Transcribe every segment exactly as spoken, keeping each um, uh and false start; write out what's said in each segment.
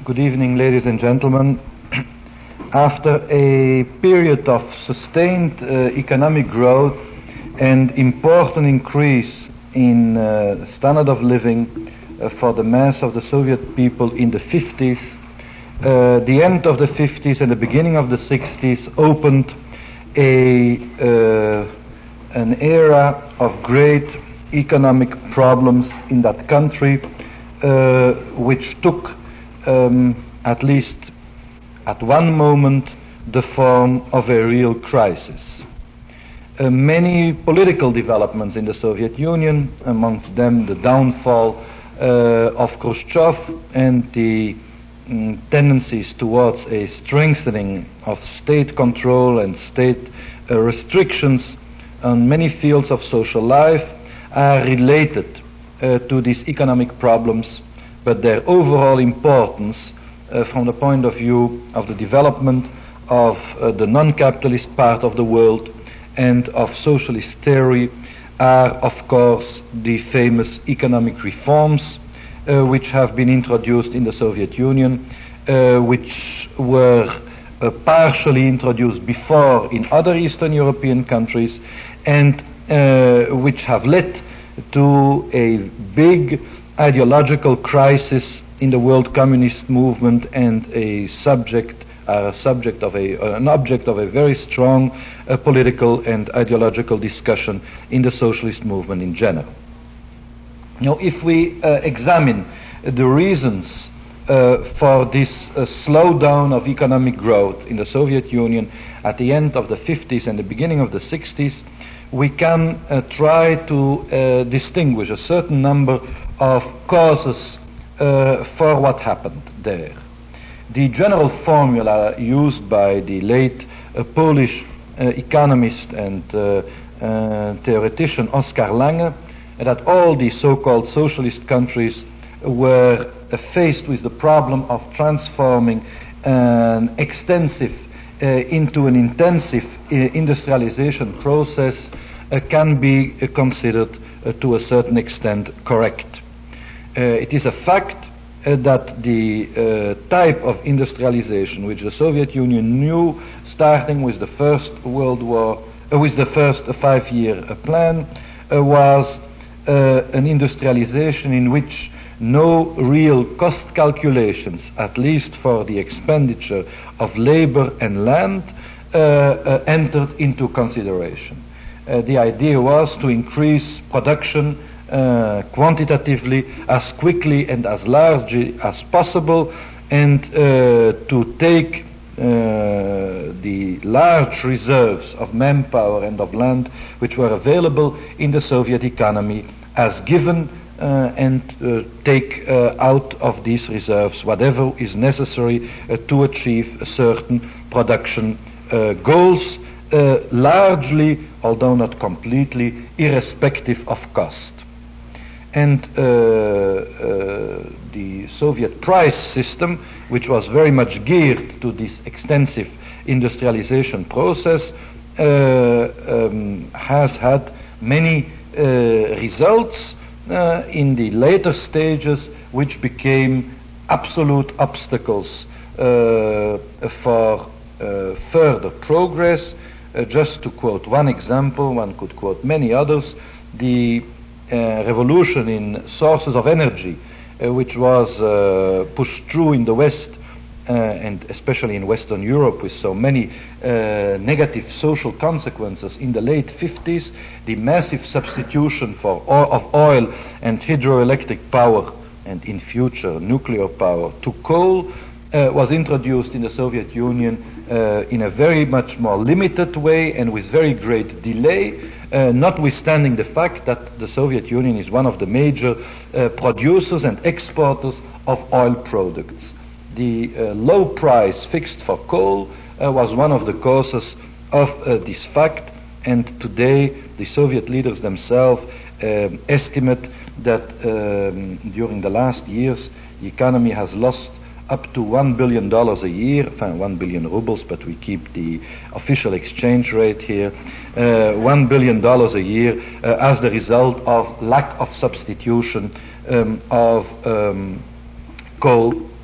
Good evening, ladies and gentlemen. After a period of sustained uh, economic growth and important increase in uh, standard of living uh, for the mass of the Soviet people in the fifties, uh, the end of the fifties and the beginning of the sixties opened a uh, an era of great economic problems in that country, uh, which took um, at least at one moment the form of a real crisis. Uh, many political developments in the Soviet Union, amongst them the downfall uh, of Khrushchev and the um, tendencies towards a strengthening of state control and state uh, restrictions on many fields of social life, are related uh, to these economic problems, but their overall importance uh, from the point of view of the development of uh, the non-capitalist part of the world and of socialist theory are, of course, the famous economic reforms uh, which have been introduced in the Soviet Union, uh, which were uh, partially introduced before in other Eastern European countries, and uh, which have led to a big ideological crisis in the world communist movement and a subject uh, subject of a uh, an object of a very strong uh, political and ideological discussion in the socialist movement in general. Now, if we uh, examine the reasons uh, for this uh, slowdown of economic growth in the Soviet Union at the end of the fifties and the beginning of the sixties, we can uh, try to uh, distinguish a certain number of causes uh, for what happened there. The general formula used by the late uh, Polish uh, economist and uh, uh, theoretician Oskar Lange, that all the so-called socialist countries were uh, faced with the problem of transforming an extensive uh, into an intensive uh, industrialization process, uh, can be uh, considered uh, to a certain extent correct. Uh, it is a fact uh, that the uh, type of industrialization which the Soviet Union knew starting with the First World War, uh, with the first uh, five-year uh, plan, uh, was uh, an industrialization in which no real cost calculations, at least for the expenditure of labor and land, uh, uh, entered into consideration. Uh, the idea was to increase production uh, quantitatively as quickly and as largely as possible, and uh, to take uh, the large reserves of manpower and of land which were available in the Soviet economy as given, uh, and uh, take uh, out of these reserves whatever is necessary uh, to achieve certain production uh, goals, uh, largely, although not completely, irrespective of cost. And uh, uh, the Soviet price system, which was very much geared to this extensive industrialization process, uh, um, has had many uh, results uh, in the later stages which became absolute obstacles uh, for uh, further progress. Uh, just to quote one example, one could quote many others. The uh, revolution in sources of energy, uh, which was uh, pushed through in the West, uh, and especially in Western Europe, with so many uh, negative social consequences in the late fifties, the massive substitution for oil, of oil and hydroelectric power, and in future nuclear power, to coal, Uh, was introduced in the Soviet Union uh, in a very much more limited way and with very great delay, uh, notwithstanding the fact that the Soviet Union is one of the major uh, producers and exporters of oil products. The uh, low price fixed for coal uh, was one of the causes of uh, this fact, and today the Soviet leaders themselves uh, estimate that um, during the last years the economy has lost up to one billion dollars a year, enfin one billion rubles, but we keep the official exchange rate here, uh, one billion dollars a year uh, as the result of lack of substitution um, of um, coal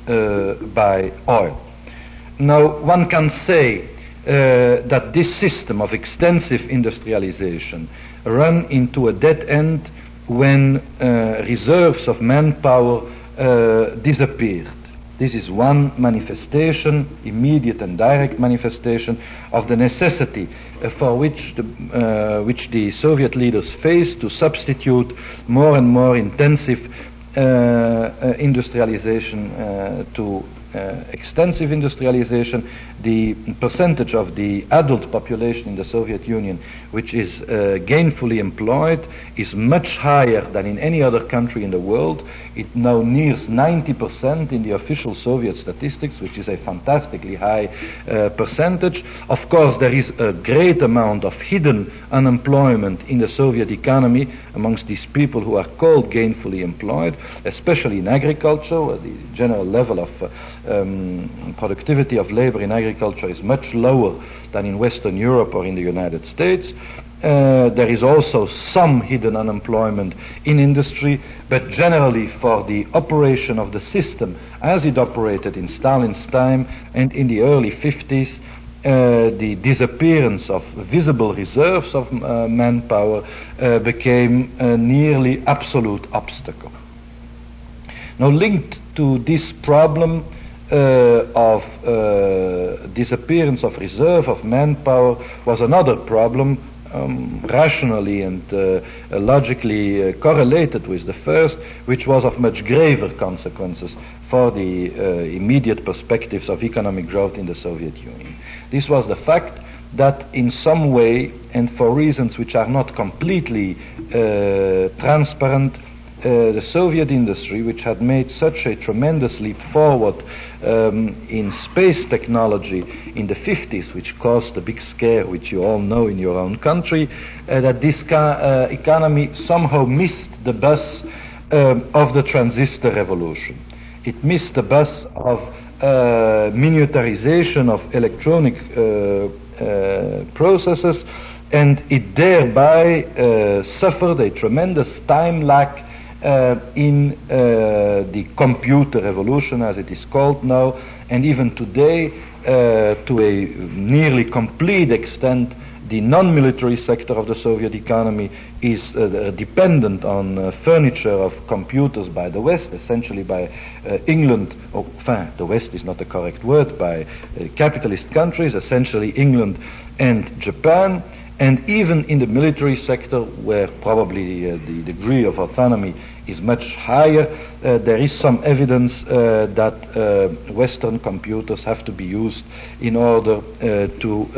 uh, by oil. Now, one can say uh, that this system of extensive industrialization ran into a dead end when uh, reserves of manpower uh, disappeared. This is one manifestation, immediate and direct manifestation, of the necessity uh, for which the, uh, which the Soviet leaders faced to substitute more and more intensive uh, uh, industrialization uh, to uh, extensive industrialization. The percentage of the adult population in the Soviet Union which is uh, gainfully employed is much higher than in any other country in the world. It now nears ninety percent in the official Soviet statistics, which is a fantastically high uh, percentage. Of course, there is a great amount of hidden unemployment in the Soviet economy amongst these people who are called gainfully employed, especially in agriculture, where the general level of uh, um, productivity of labor in agriculture is much lower than in Western Europe or in the United States. Uh, there is also some hidden unemployment in industry, but generally for the operation of the system as it operated in Stalin's time and in the early fifties, uh, the disappearance of visible reserves of uh, manpower uh, became a nearly absolute obstacle. Now, linked to this problem Uh, of uh, disappearance of reserve of manpower was another problem, um, rationally and uh, logically uh, correlated with the first, which was of much graver consequences for the uh, immediate perspectives of economic growth in the Soviet Union. This was the fact that in some way, and for reasons which are not completely uh, transparent, Uh, the Soviet industry, which had made such a tremendous leap forward um, in space technology in the fifties, which caused the big scare which you all know in your own country, uh, that this ca- uh, economy somehow missed the bus um, of the transistor revolution. It missed the bus of uh, miniaturization of electronic uh, uh, processes, and it thereby uh, suffered a tremendous time lag Uh, in uh, the computer revolution, as it is called now, and even today, uh, to a nearly complete extent, the non-military sector of the Soviet economy is uh, dependent on uh, furniture of computers by the West, essentially by uh, England, or enfin, the West is not the correct word, by uh, capitalist countries, essentially England and Japan. And even in the military sector, where probably uh, the degree of autonomy is much higher, uh, there is some evidence uh, that uh, Western computers have to be used in order uh, to uh,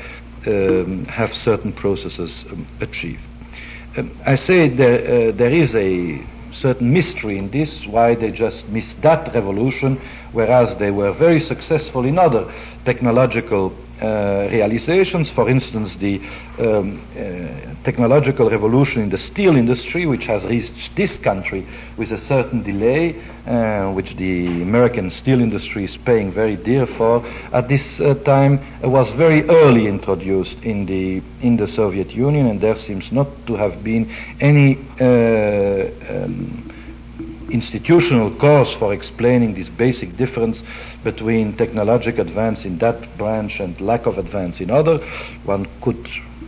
um, have certain processes um, achieved. Um, I say there, uh, there is a certain mystery in this, why they just missed that revolution, whereas they were very successful in other technological uh, realizations. For instance, the um, uh, technological revolution in the steel industry, which has reached this country with a certain delay, uh, which the American steel industry is paying very dear for, at this uh, time uh, was very early introduced in the in the Soviet Union, and there seems not to have been any uh, um, institutional cause for explaining this basic difference between technological advance in that branch and lack of advance in other. One could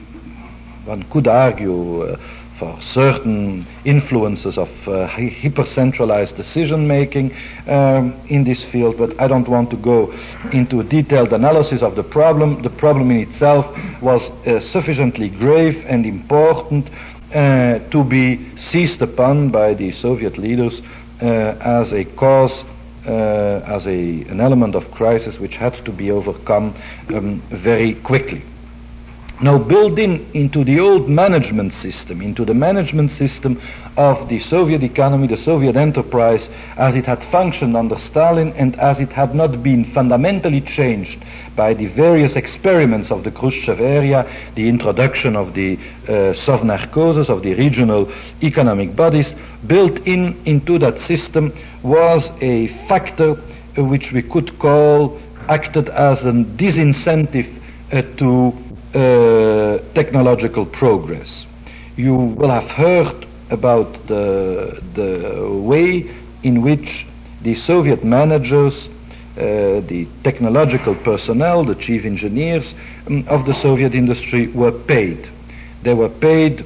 one could argue uh, for certain influences of uh, hyper-centralized decision making um, in this field, but I don't want to go into a detailed analysis of the problem. The problem in itself was uh, sufficiently grave and important Uh, to be seized upon by the Soviet leaders uh, as a cause, uh, as a, an element of crisis which had to be overcome um, very quickly. Now, built in into the old management system, into the management system of the Soviet economy, the Soviet enterprise, as it had functioned under Stalin and as it had not been fundamentally changed by the various experiments of the Khrushchev era, the introduction of the uh, Sovnarkhozes, of the regional economic bodies, built in into that system was a factor uh, which we could call acted as a disincentive uh, to Uh, technological progress. You will have heard about the, the way in which the Soviet managers, uh, the technological personnel, the chief engineers um, of the Soviet industry were paid. They were paid,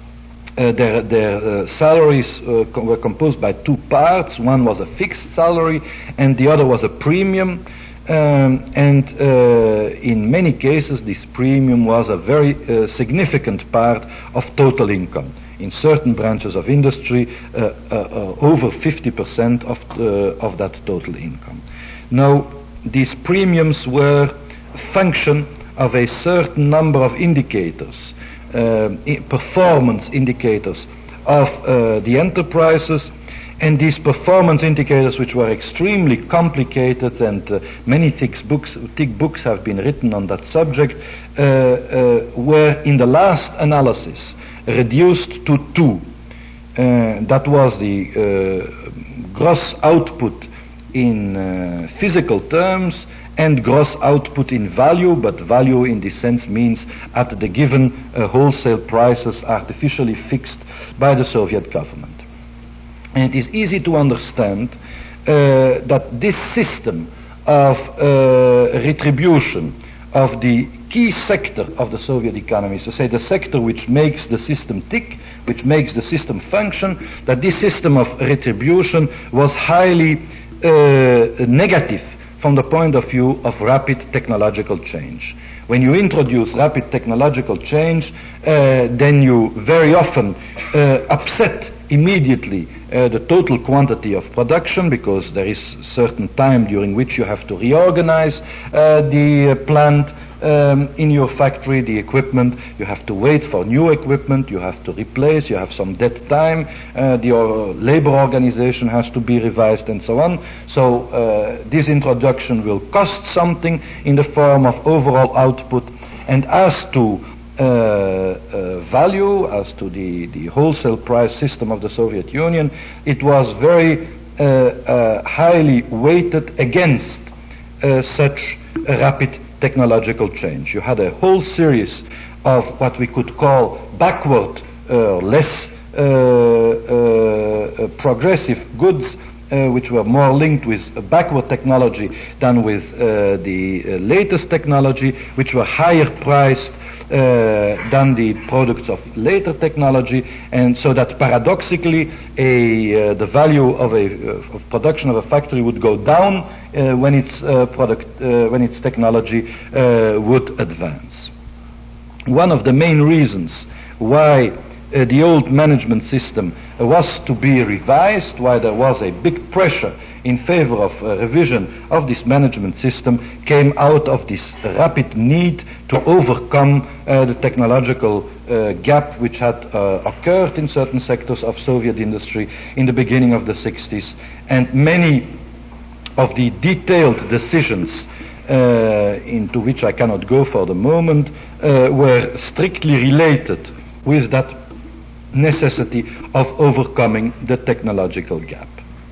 uh, their, their uh, salaries uh, co- were composed by two parts. One was a fixed salary and the other was a premium. Um, and uh, in many cases this premium was a very uh, significant part of total income. In certain branches of industry, uh, uh, uh, over fifty percent of, uh, of that total income. Now, these premiums were a function of a certain number of indicators, uh, I- performance indicators of uh, the enterprises, and these performance indicators, which were extremely complicated, and uh, many thick books, thick books have been written on that subject, uh, uh, were in the last analysis reduced to two. Uh, that was the uh, gross output in uh, physical terms and gross output in value, but value in this sense means at the given uh, wholesale prices artificially fixed by the Soviet government. And it is easy to understand uh, that this system of uh, retribution of the key sector of the Soviet economy, so say the sector which makes the system tick, which makes the system function, that this system of retribution was highly uh, negative from the point of view of rapid technological change. When you introduce rapid technological change, uh, then you very often uh, upset immediately uh, the total quantity of production, because there is certain time during which you have to reorganize uh, the uh, plant um, in your factory, the equipment. You have to wait for new equipment, you have to replace, you have some dead time, uh, the uh, labor organization has to be revised and so on. So uh, this introduction will cost something in the form of overall output. And as to Uh, uh, value, as to the, the wholesale price system of the Soviet Union, it was very uh, uh, highly weighted against uh, such a rapid technological change. You had a whole series of what we could call backward, uh, less uh, uh, progressive goods, Uh, which were more linked with uh, backward technology than with uh, the uh, latest technology, which were higher priced uh, than the products of later technology, and so that paradoxically a, uh, the value of a uh, of production of a factory would go down uh, when its uh, product uh, when its technology uh, would advance. One of the main reasons why Uh, the old management system uh, was to be revised, why there was a big pressure in favor of uh, revision of this management system, came out of this rapid need to overcome uh, the technological uh, gap which had uh, occurred in certain sectors of Soviet industry in the beginning of the sixties, and many of the detailed decisions uh, into which I cannot go for the moment uh, were strictly related with that necessity of overcoming the technological gap.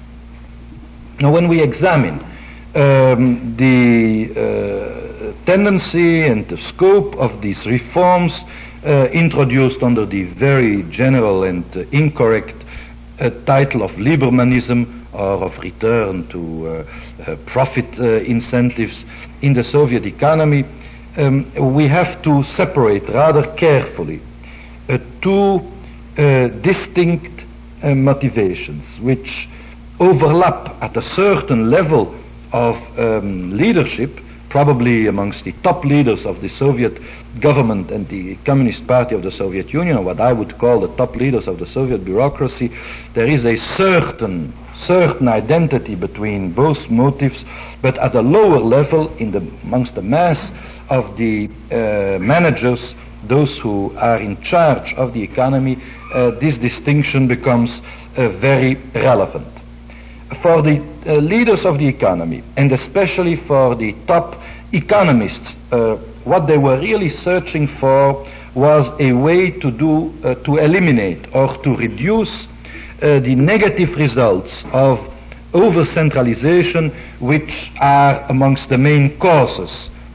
Now, when we examine um, the uh, tendency and the scope of these reforms uh, introduced under the very general and uh, incorrect uh, title of Libermanism, or of return to uh, uh, profit uh, incentives in the Soviet economy, um, we have to separate rather carefully uh, two Uh, distinct uh, motivations which overlap at a certain level of um, leadership, probably amongst the top leaders of the Soviet government and the Communist Party of the Soviet Union, or what I would call the top leaders of the Soviet bureaucracy. There is a certain certain identity between both motives, but at a lower level, in the amongst the mass of the uh, managers, those who are in charge of the economy, uh, this distinction becomes uh, very relevant. For the uh, leaders of the economy, and especially for the top economists, uh, what they were really searching for was a way to do, uh, to eliminate or to reduce uh, the negative results of over-centralization, which are amongst the main causes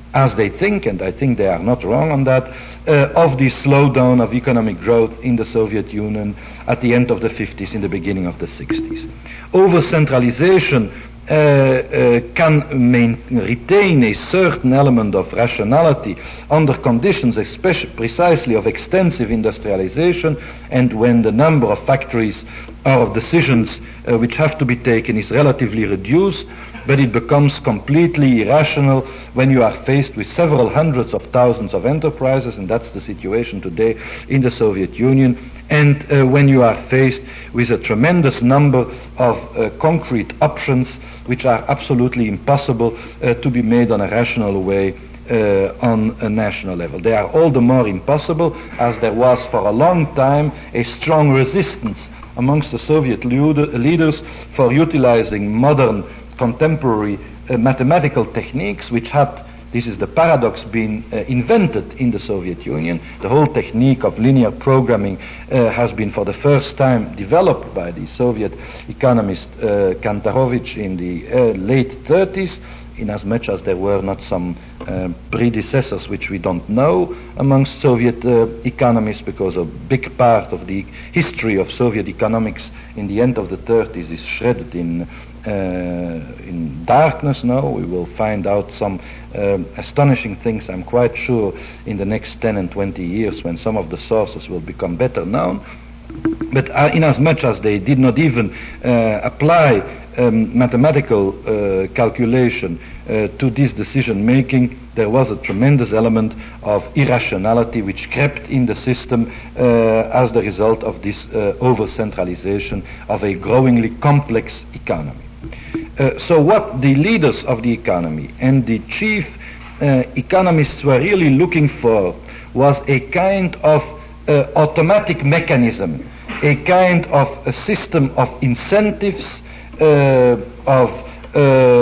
as they think, and I think they are not wrong on that, uh, of the slowdown of economic growth in the Soviet Union at the end of the fifties, in the beginning of the sixties. Over-centralization uh, uh, can main, retain a certain element of rationality under conditions especially precisely of extensive industrialization, and when the number of factories or of decisions uh, which have to be taken is relatively reduced, but it becomes completely irrational when you are faced with several hundreds of thousands of enterprises, and that's the situation today in the Soviet Union, and uh, when you are faced with a tremendous number of uh, concrete options which are absolutely impossible uh, to be made on a rational way Uh, on a national level. They are all the more impossible as there was for a long time a strong resistance amongst the Soviet leaders for utilizing modern contemporary uh, mathematical techniques which had, this is the paradox, been uh, invented in the Soviet Union. The whole technique of linear programming uh, has been for the first time developed by the Soviet economist uh, Kantarovich in the uh, late thirties, inasmuch as there were not some uh, predecessors which we don't know amongst Soviet uh, economists, because a big part of the history of Soviet economics in the end of the thirties is shredded in uh, in darkness now. We will find out some uh, astonishing things, I'm quite sure, in the next ten and twenty years when some of the sources will become better known. But uh, inasmuch as they did not even uh, apply um, mathematical uh, calculation uh, to this decision making, there was a tremendous element of irrationality which crept in the system uh, as the result of this uh, over-centralization of a growingly complex economy. Uh, so what the leaders of the economy and the chief uh, economists were really looking for was a kind of Uh, automatic mechanism, a kind of a system of incentives, uh, of, uh,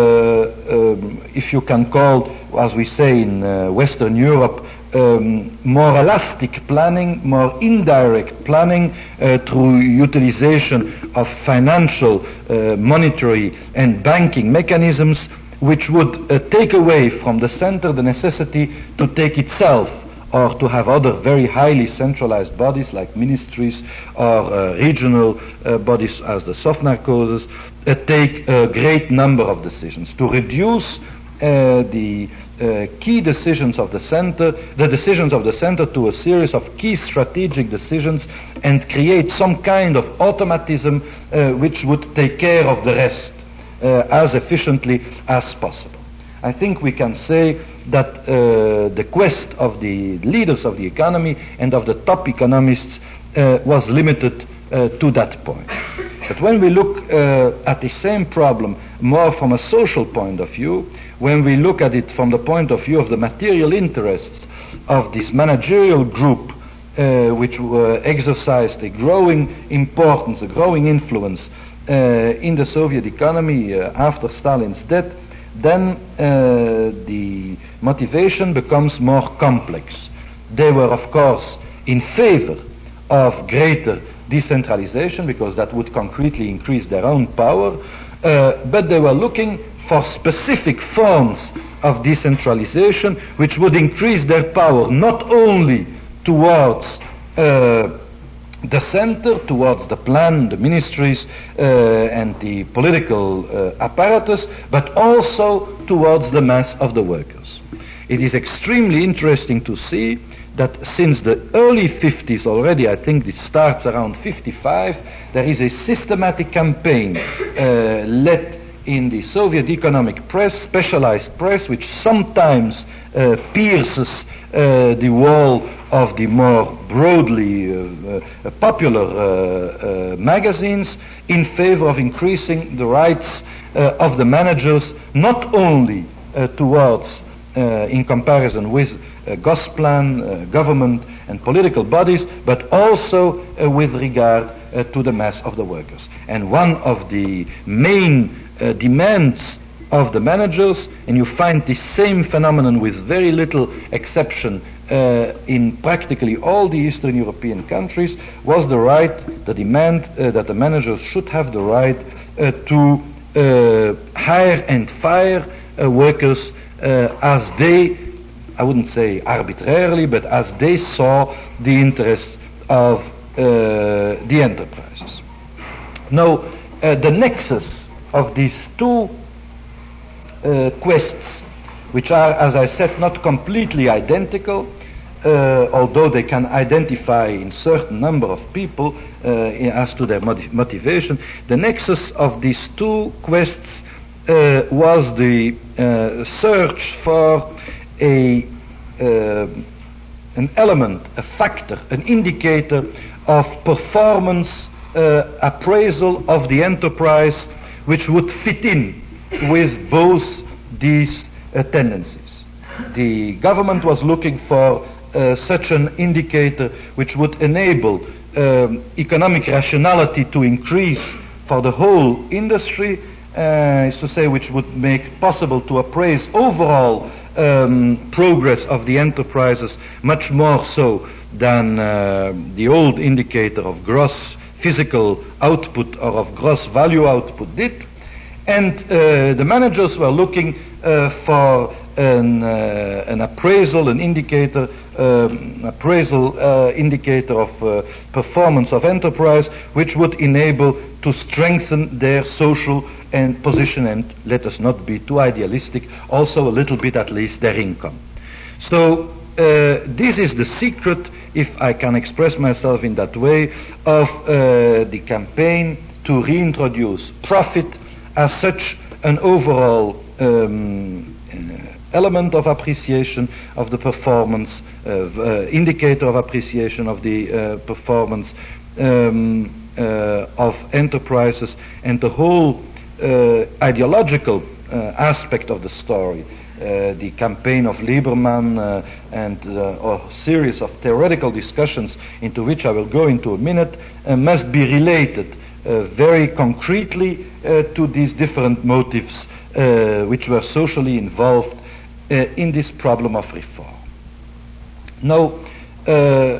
um, if you can call, as we say in uh, Western Europe, um, more elastic planning, more indirect planning uh, through utilization of financial, uh, monetary and banking mechanisms, which would uh, take away from the center the necessity to take itself, or to have other very highly centralized bodies like ministries or uh, regional uh, bodies as the Sovnarkhozes uh, take a great number of decisions, to reduce uh, the uh, key decisions of the center, the decisions of the center to a series of key strategic decisions, and create some kind of automatism uh, which would take care of the rest uh, as efficiently as possible. I think we can say that uh, the quest of the leaders of the economy and of the top economists uh, was limited uh, to that point. But when we look uh, at the same problem more from a social point of view, when we look at it from the point of view of the material interests of this managerial group, uh, which uh, exercised a growing importance, a growing influence uh, in the Soviet economy uh, after Stalin's death, then uh, the motivation becomes more complex. They were, of course, in favor of greater decentralization because that would concretely increase their own power, uh, but they were looking for specific forms of decentralization which would increase their power not only towards uh, the center, towards the plan, the ministries, uh, and the political uh, apparatus, but also towards the mass of the workers. It is extremely interesting to see that since the early fifties already, I think it starts around fifty-five, there is a systematic campaign uh, led in the Soviet economic press, specialized press, which sometimes uh, pierces uh, the wall of the more broadly uh, uh, popular uh, uh, magazines in favor of increasing the rights uh, of the managers, not only uh, towards, uh, in comparison with uh, Gosplan, uh, government and political bodies, but also uh, with regard uh, to the mass of the workers. And one of the main uh, demands of the managers, and you find the same phenomenon with very little exception uh, in practically all the Eastern European countries, was the right, the demand uh, that the managers should have the right uh, to uh, hire and fire uh, workers uh, as they I wouldn't say arbitrarily, but as they saw the interests of uh, the enterprises. Now, uh, the nexus of these two uh, quests, which are, as I said, not completely identical, uh, although they can identify in certain number of people uh, as to their motiv- motivation, the nexus of these two quests uh, was the uh, search for a uh, an element, a factor, an indicator of performance uh, appraisal of the enterprise which would fit in with both these uh, tendencies. The government was looking for uh, such an indicator which would enable um, economic rationality to increase for the whole industry, uh, is to say, which would make possible to appraise overall um, progress of the enterprises much more so than uh, the old indicator of gross physical output or of gross value output did. And uh, the managers were looking uh, for an, uh, an appraisal, an indicator, um, appraisal uh, indicator of uh, performance of enterprise, which would enable to strengthen their social and position, and let us not be too idealistic, also a little bit at least their income. So uh, this is the secret, if I can express myself in that way, of uh, the campaign to reintroduce profit as such an overall um, uh, element of appreciation of the performance, uh, uh, indicator of appreciation of the uh, performance um, uh, of enterprises, and the whole uh, ideological uh, aspect of the story. Uh, the campaign of Lieberman uh, and uh, a series of theoretical discussions into which I will go into a minute uh, must be related uh, very concretely uh, to these different motives uh, which were socially involved uh, in this problem of reform. Now, uh,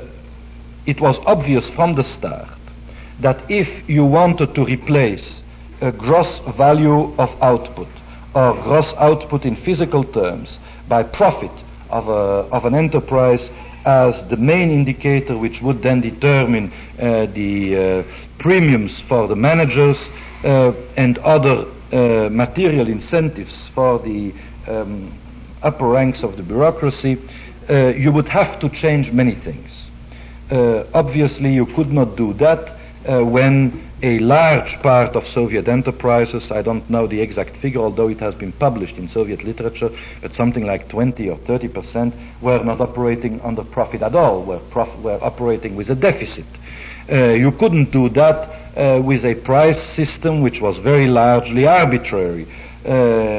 it was obvious from the start that if you wanted to replace a gross value of output or gross output in physical terms by profit of, a, of an enterprise as the main indicator which would then determine uh, the uh, premiums for the managers uh, and other uh, material incentives for the um, upper ranks of the bureaucracy, uh, you would have to change many things. Uh, obviously you could not do that uh, when a large part of Soviet enterprises, I don't know the exact figure, although it has been published in Soviet literature, but something like twenty or thirty percent were not operating under profit at all, were, prof- were operating with a deficit. Uh, you couldn't do that uh, with a price system which was very largely arbitrary, uh,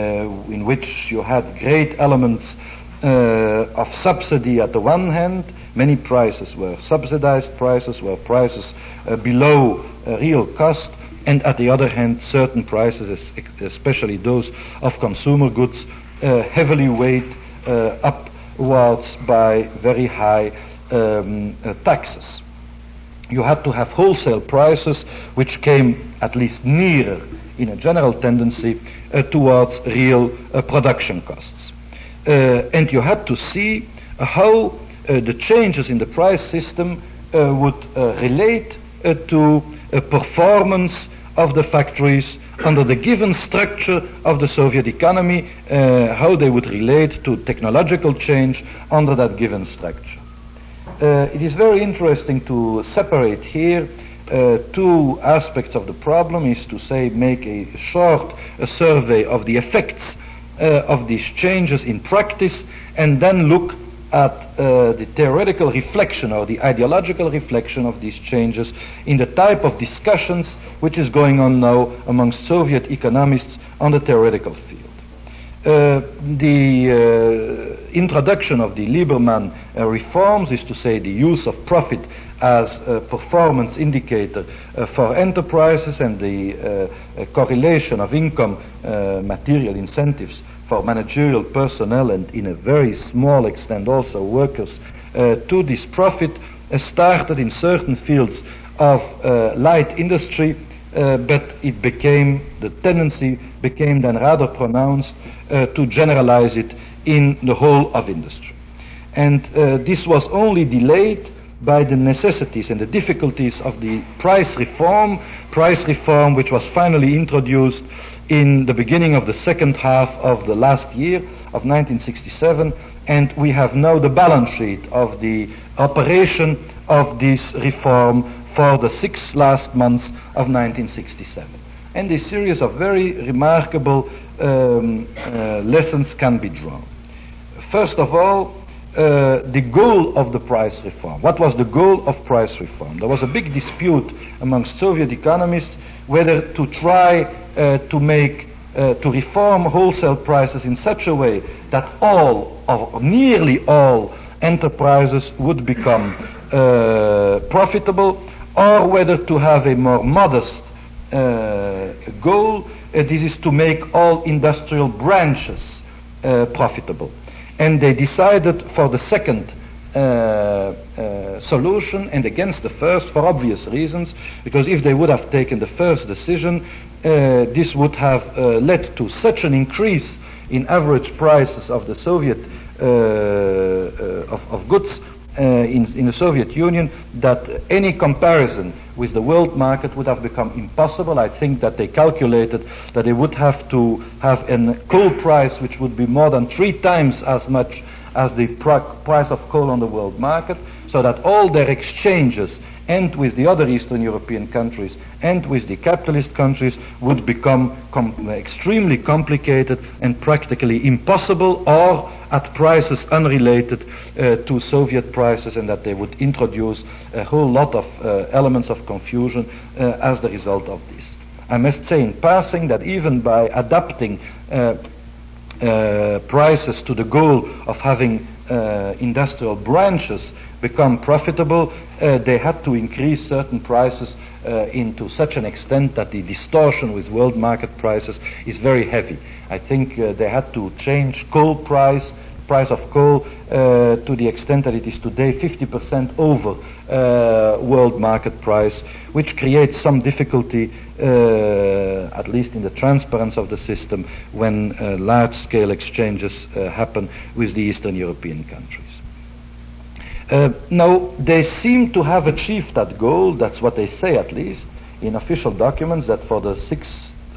in which you had great elements uh, of subsidy at the one hand. Many prices were subsidized prices, were prices uh, below uh, real cost, and at the other hand, certain prices, especially those of consumer goods, uh, heavily weighed uh, upwards by very high um, uh, taxes. You had to have wholesale prices which came at least nearer, in a general tendency, uh, towards real uh, production costs. Uh, and you had to see uh, how Uh, the changes in the price system uh, would uh, relate uh, to uh, performance of the factories under the given structure of the Soviet economy, uh, how they would relate to technological change under that given structure. Uh, it is very interesting to separate here uh, two aspects of the problem, is to say make a short a survey of the effects uh, of these changes in practice, and then look at uh, the theoretical reflection or the ideological reflection of these changes in the type of discussions which is going on now amongst Soviet economists on the theoretical field. Uh, the uh, introduction of the Lieberman uh, reforms, is to say the use of profit as a performance indicator uh, for enterprises, and the uh, uh, correlation of income uh, material incentives for managerial personnel, and in a very small extent also workers, uh, to this profit, uh, started in certain fields of uh, light industry, uh, but it became, the tendency became then rather pronounced uh, to generalize it in the whole of industry. And uh, this was only delayed by the necessities and the difficulties of the price reform, price reform which was finally introduced in the beginning of the second half of the last year of nineteen sixty-seven, and we have now the balance sheet of the operation of this reform for the six last months of nineteen sixty-seven. And a series of very remarkable um, uh, lessons can be drawn. First of all, Uh, the goal of the price reform. What was the goal of price reform? There was a big dispute amongst Soviet economists whether to try uh, to make, uh, to reform wholesale prices in such a way that all, or nearly all, enterprises would become uh, profitable, or whether to have a more modest uh, goal, uh, this is to make all industrial branches uh, profitable. And they decided for the second uh, uh, solution and against the first for obvious reasons, because if they would have taken the first decision, uh, this would have uh, led to such an increase in average prices of the Soviet uh, uh, of, of goods uh, in, in the Soviet Union that any comparison with the world market would have become impossible. I think that they calculated that they would have to have a coal price which would be more than three times as much as the pr- price of coal on the world market, so that all their exchanges, and with the other Eastern European countries and with the capitalist countries, would become com- extremely complicated and practically impossible, or at prices unrelated uh, to Soviet prices, and that they would introduce a whole lot of uh, elements of confusion uh, as the result of this. I must say in passing that even by adapting uh, uh, prices to the goal of having uh, industrial branches become profitable, uh, they had to increase certain prices uh, into such an extent that the distortion with world market prices is very heavy. I think uh, they had to change coal price, price of coal, uh, to the extent that it is today fifty percent over uh, world market price, which creates some difficulty, uh, at least in the transparency of the system, when uh, large-scale exchanges uh, happen with the Eastern European countries. Uh, now, they seem to have achieved that goal. That's what they say, at least, in official documents, that for the six,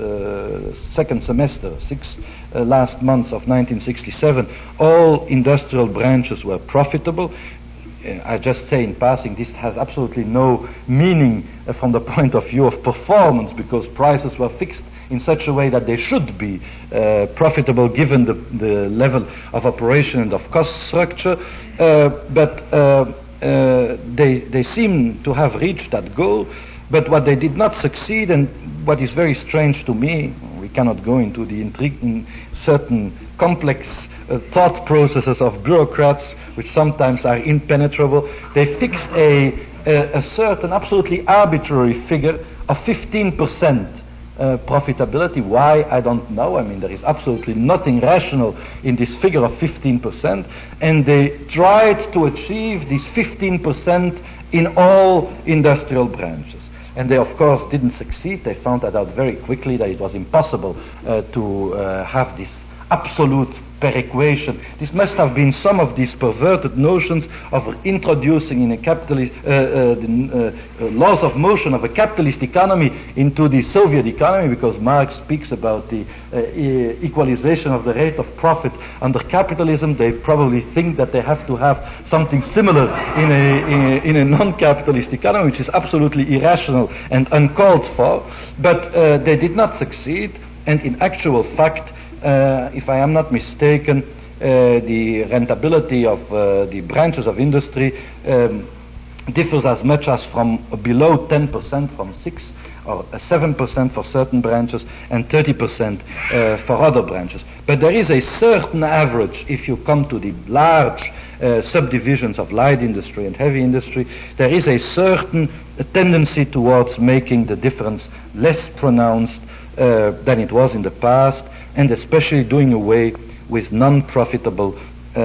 uh, second semester, six uh, last months of nineteen sixty-seven, all industrial branches were profitable. Uh, I just say in passing, this has absolutely no meaning uh, from the point of view of performance, because prices were fixed in such a way that they should be uh, profitable given the, the level of operation and of cost structure. Uh, but uh, uh, they, they seem to have reached that goal. But what they did not succeed, and what is very strange to me, we cannot go into the intri- in certain complex uh, thought processes of bureaucrats, which sometimes are impenetrable. They fixed a, a, a certain absolutely arbitrary figure of fifteen percent. Uh, profitability. Why? I don't know. I mean, there is absolutely nothing rational in this figure of fifteen percent, and they tried to achieve this fifteen percent in all industrial branches. And they, of course, didn't succeed. They found that out very quickly, that it was impossible uh, to uh, have this absolute perequation. This must have been some of these perverted notions of introducing in a capitalist uh, uh, the uh, uh, laws of motion of a capitalist economy into the Soviet economy, because Marx speaks about the uh, e- equalization of the rate of profit under capitalism. They probably think that they have to have something similar in a, in a, in a non-capitalist economy, which is absolutely irrational and uncalled for. But uh, they did not succeed, and in actual fact, Uh, if I am not mistaken, uh, the rentability of uh, the branches of industry um, differs as much as from below ten percent, from six or seven percent for certain branches, and thirty percent uh, for other branches. But there is a certain average. If you come to the large uh, subdivisions of light industry and heavy industry, there is a certain uh, tendency towards making the difference less pronounced uh, than it was in the past, and especially doing away with non-profitable um,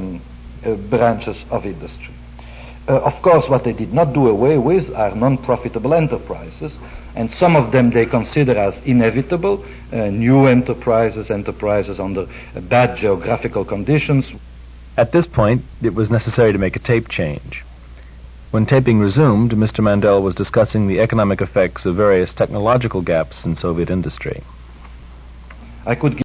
uh, branches of industry. Uh, of course, what they did not do away with are non-profitable enterprises, and some of them they consider as inevitable, uh, new enterprises, enterprises under uh, bad geographical conditions, At this point, it was necessary to make a tape change. When taping resumed, Mister Mandel was discussing the economic effects of various technological gaps in Soviet industry. I could